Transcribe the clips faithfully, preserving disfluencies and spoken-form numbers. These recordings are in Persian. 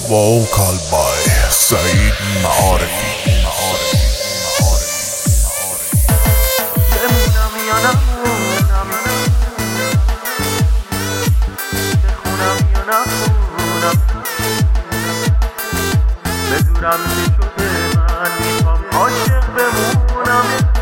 vocal by سعید معارفی. بمونم یا نمونم، بخونم یا نخونم، بدونم چه شده من میخوام عاشق بمونم.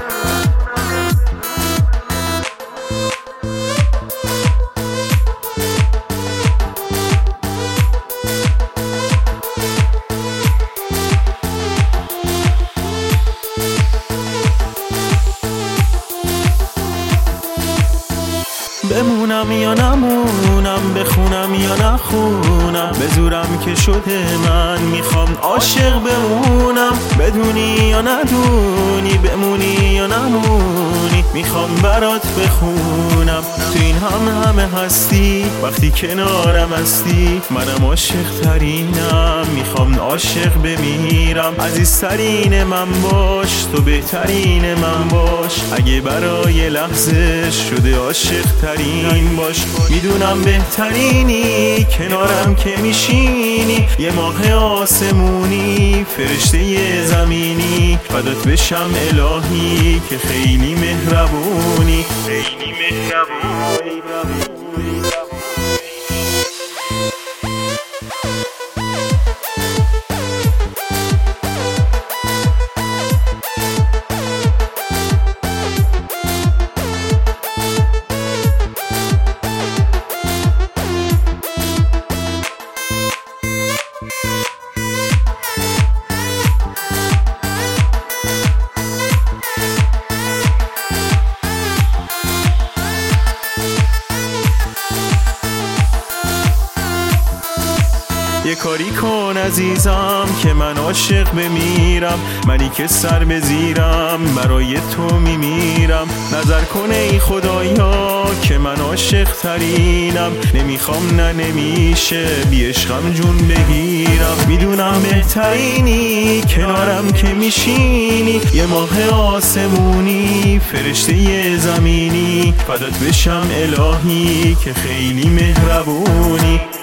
بمونم یا نمونم، بخونم یا نخونم، به زورم که شده من میخوام عاشق بمونم. بدونی یا ندونی، بمونی یا نمونی، میخوام برات بخونم. تو این هم همه هستی وقتی کنارم هستی، منم عاشق ترینم، میخوام عاشق بمیرم. عزیزترین من باش، تو بهترین من باش، اگه برای لحظه شده عاشق ترین باش. میدونم بهترینی، کنارم که میشینی، یه ماه آسمونی، فرشته زمینی، فدات بشم الهی که خیلی مهربونی، خیلی مهربونی. یه کاری کن عزیزم که من عاشق بمیرم، منی که سر بزیرم برای تو میمیرم. نظر کن ای خدایا که من عاشق ترینم، نمیخوام نه نمیشه بی عشقم جون بگیرم. میدونم بهترینی، کنارم که میشینی، یه ماه آسمونی، فرشته زمینی، فدات بشم الهی که خیلی مهربونی.